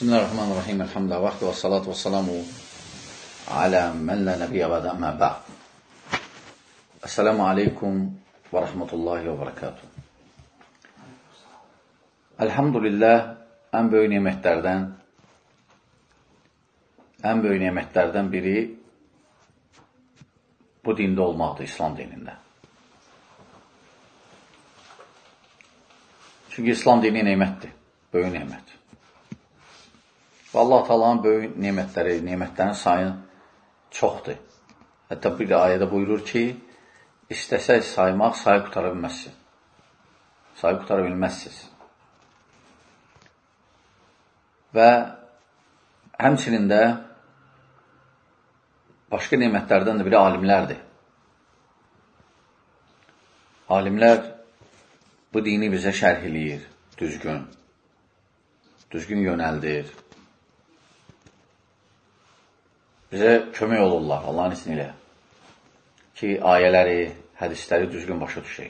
Bismillahirrahmanirrahim. Elhamdülillah. Vaxtı və salatu və salamu alə mən lə nəbiyyə və də əmə bə'd. Esselamu aleykum və rəhmətullahi və bərəkatuhu. Elhamdülillah, ən böyük nemətlərdən biri bu dində olmaqdır, İslam dinində. Çünki İslam dini nemətdir, böyük nemət. Və Allah Taala'nın böyük nemətlərin sayı çoxdur. Hətta bir ayədə buyurur ki, istəsək saymaq, sayı qutara bilməzsiniz. Sayı qutara bilməzsiniz. Və həmçinin də başqa nemətlərdən də biri alimlərdir. Alimlər bu dini bizə şərh eləyir, düzgün yönəldir. Bizə kömək olurlar Allahın izni ilə ki, ayələri, hədisləri düzgün başa düşək.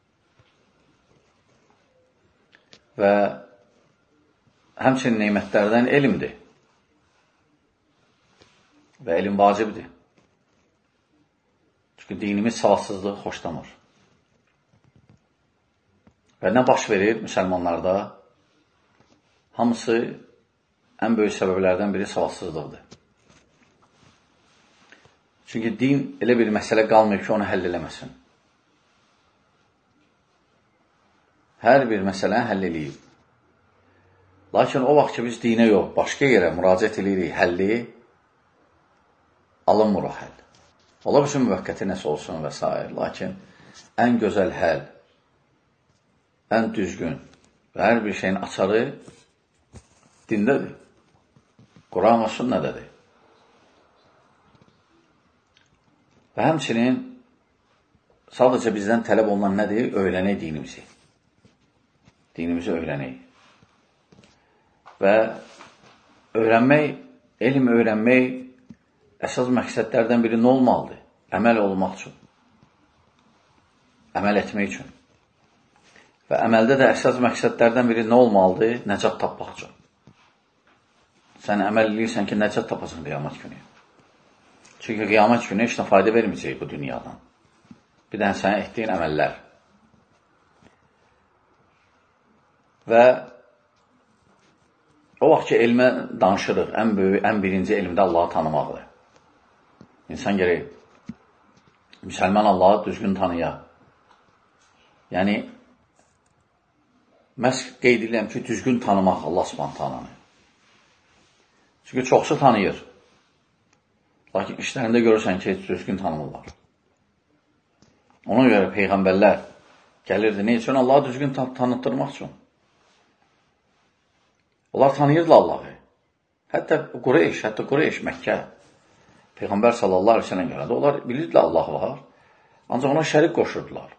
Və həmçinin nemətlərdən elmdir. Və elm vacibdir. Çünki dinimiz savadsızlığı xoşlamır. Və nə baş verir müsəlmanlarda? Hamısı ən böyük səbəblərdən biri savadsızlıqdır. Çünki din elə bir məsələ qalmır ki, onu həll eləməsin. Hər bir məsələni həll eləyib. Lakin o vaxt ki, biz dinə yox, başqa yerə müraciət eləyirik, həlli alınmır o həll. Ola bilsin müvəqqəti nəsə olsun və s. Lakin ən gözəl həll, ən düzgün və hər bir şeyin açarı dindədir. Quran və sünnədədir. Və həmçinin sadəcə bizdən tələb olunan nədir? Öyrənək dinimizi. Dinimizi öyrənək. Və elm öyrənmək əsas məqsədlərdən biri nə olmalıdır? Əməl olmaq üçün. Əməl etmək üçün. Və əməldə də əsas məqsədlərdən biri nə olmalıdır? Nəcat tapmaq üçün. Sən əməl edirsən ki, nəcat tapasın qiyamət günü. Çünki qiyamət günü heç nə fayda verməyəcək bu dünyadan. Bir dənə sənə etdiyin əməllər. Və o vaxt ki, elmə danışırıq, ən birinci elmdə Allahı tanımaqdır. İnsan gərək müsəlman Allahı düzgün tanıya. Yəni, məhz qeyd edirəm ki, düzgün tanımaq Allah Subhanahu taalanı. Çünki çoxsu tanıyır. Lakin işlərində görürsən ki, düzgün tanımırlar. Ona görə peyğəmbərlər gəlirdi. Ne üçün? Allahı düzgün tanıtdırmaq üçün. Onlar tanıyırdılar Allahı. Hətta Qureyş, Məkkə. Peyğəmbər sallallahu aleyhi ve sellem gəldi. Onlar bilirdilər Allah var. Ancaq ona şərik qoşurdular.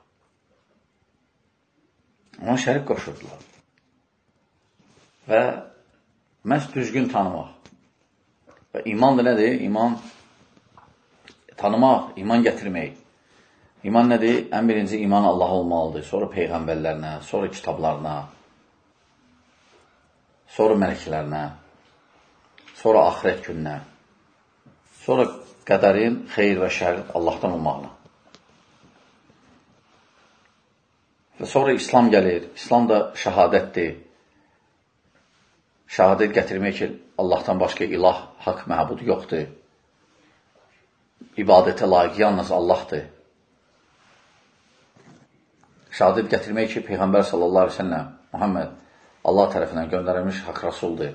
Və məhz düzgün tanımaq. Və iman da nədir? İman tanımaq, iman gətirmək. İman nədir? Ən birinci iman Allah olmalıdır. Sonra peyğəmbərlərinə, sonra kitablarına, sonra mələklərinə, sonra axirət gününə, sonra qədərin, xeyir və şər Allahdan olmaqla. Və sonra İslam gəlir. İslam da şəhadətdir. Şəhadət gətirmək ki, Allahdan başqa ilah, haqq, məbud yoxdur. İbadətə layiq yalnız Allahdır. Şəhadət gətirmək ki, Peyğəmbər sallallahu aleyhi ve sellem, Muhammed, Allah tərəfindən göndərilmiş haqq rasuldur.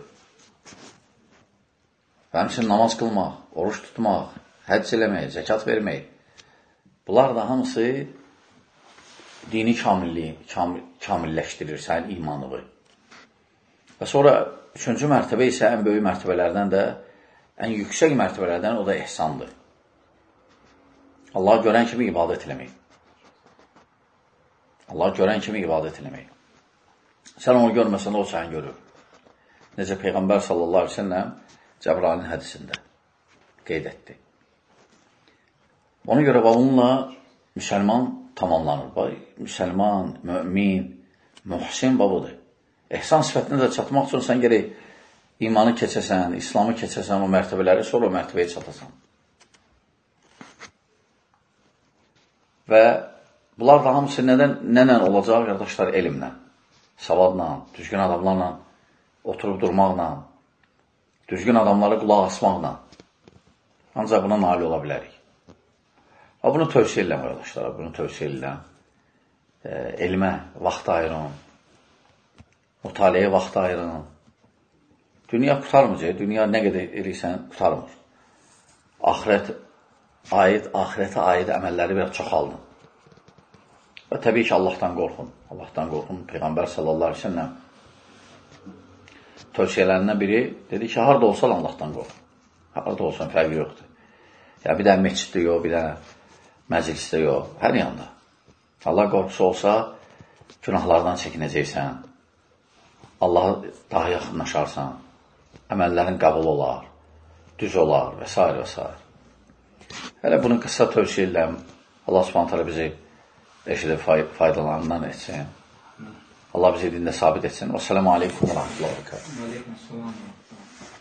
Və həmçinin namaz qılmaq, oruç tutmaq, həcc eləmək, zəkat vermək. Bunlar da hamısı dini kamilləşdirir sənin imanını. Və sonra üçüncü mərtəbə isə ən böyük mərtəbələrdən də, ən yüksək mərtəbələrdən o da ihsandır. Allah görən kimi ibadət eləmək. Sən onu görməsən, o səni görür. Necə Peyğəmbər sallallahu aleyhi ve sellem Cəbrailin hədisində qeyd etdi. Ona görə onunla müsəlman tamamlanır. Müsəlman, mümin, mühsin budur. İhsan sifətinə də çatmaq üçün sən gərək İmanı keçəsən, İslamı keçəsən, o mərtəbələri sonra o mərtəbəyə çatasan. Və bunlar da hamısı nənə olacaq, qardaşlar, elmlə, savadla, düzgün adamlarla, oturub durmaqla, düzgün adamlara qulaq asmaqla. Ancaq buna nail ola bilərik. Və bunu tövsiyə edirəm, qardaşlar, bunu tövsiyə edirəm. Elmə vaxt ayırın, mütaliəyə vaxt ayırın. Dünya qutarmır, dünya nə qədər edirsən, qutarmır. Ahirətə aid əməlləri biraz çoxaldın. Və təbii ki, Allahdan qorxun. Allahdan qorxun. Peyğəmbər sallallahu aleyhi ve sellem tövsiyələrindən biri dedi ki, harada olsan Allahdan qorxun. Harada olsan fərqi yoxdur. Ya bir də məsciddə yox, bir də məclisdə yox, hər yanda. Allah qorxusu olsa, günahlardan çəkinəcəksən, Allaha daha yaxınlaşarsan, əməllərin qəbul olar, düz olar və s. və s. Hələ bunu qısa tövsiyə edirəm. Allah subhanət hələ bizi eşidib faydalarından etsin. Allah bizi dində sabit etsin. Vəssalamu aleykum və rəhmətullah və bərəkətuh.